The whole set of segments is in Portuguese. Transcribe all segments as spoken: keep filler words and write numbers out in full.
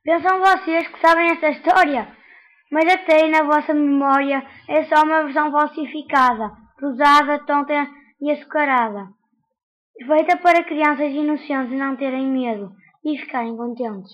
Pensam vocês que sabem esta história? Mas até aí na vossa memória é só uma versão falsificada, rosada, tonta e açucarada, feita para crianças inocentes não terem medo e ficarem contentes.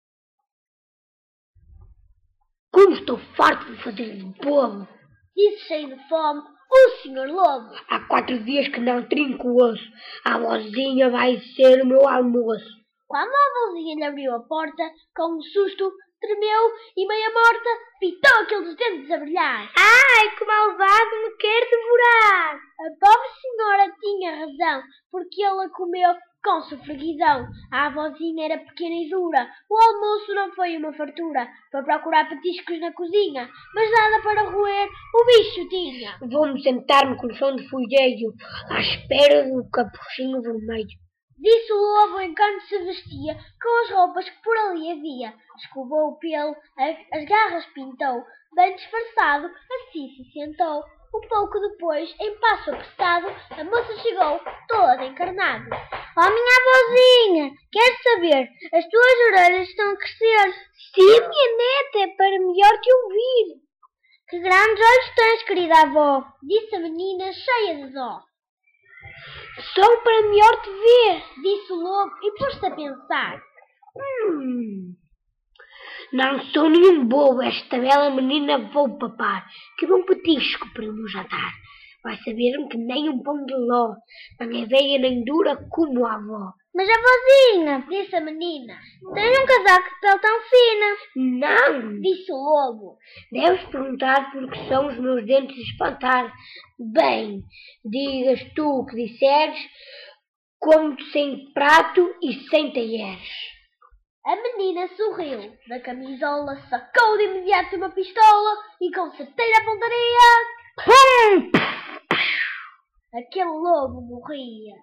Como estou farto de fazer de bobo! Disse cheio de fome o senhor Lobo. Há quatro dias que não trinco o osso. A avózinha vai ser o meu almoço. Quando a avózinha lhe abriu a porta, com um susto, tremeu e, meia morta, pitou aqueles dentes a brilhar. Ai, que malvado me quer devorar! A pobre senhora tinha razão, porque ele a comeu com sofreguidão. A avózinha era pequena e dura. O almoço não foi uma fartura. Foi procurar petiscos na cozinha, mas nada para roer o bicho tinha. Vou-me sentar-me com som de folheio, à espera do capuchinho vermelho. Disse o lobo enquanto se vestia com as roupas que por ali havia. Escovou o pelo, as garras pintou, bem disfarçado, assim se sentou. Um pouco depois, em passo apressado, a moça chegou, toda encarnada. Oh, minha avózinha, queres saber? As tuas orelhas estão a crescer. Sim, minha neta, é para melhor te ouvir. Que grandes olhos tens, querida avó, disse a menina cheia de dó. São para melhor te ver, disse o lobo e pôs-se a pensar. Hum, não sou nenhum bobo, esta bela menina vou papar. Que bom petisco para o meu jantar. Vai saber-me que nem um pão de ló, nem é velha nem dura como a avó. Mas avózinha, disse a menina, tens um casaco de pele tão fina. Não, disse o lobo. Deves perguntar porque são os meus dentes de espantar. Bem, digas tu o que disseres, como-te sem prato e sem talheres. A menina sorriu. Da camisola sacou de imediato uma pistola e com certeira pontaria, Pum! aquele lobo morria.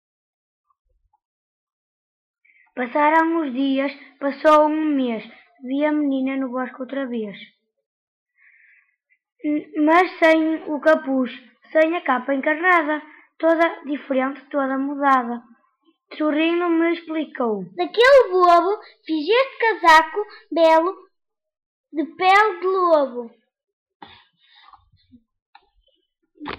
Passaram uns dias, passou um mês, vi a menina no bosque outra vez. Mas sem o capuz, sem a capa encarnada, toda diferente, toda mudada. Sorrindo me explicou. Daquele bobo fiz este casaco belo de pele de lobo.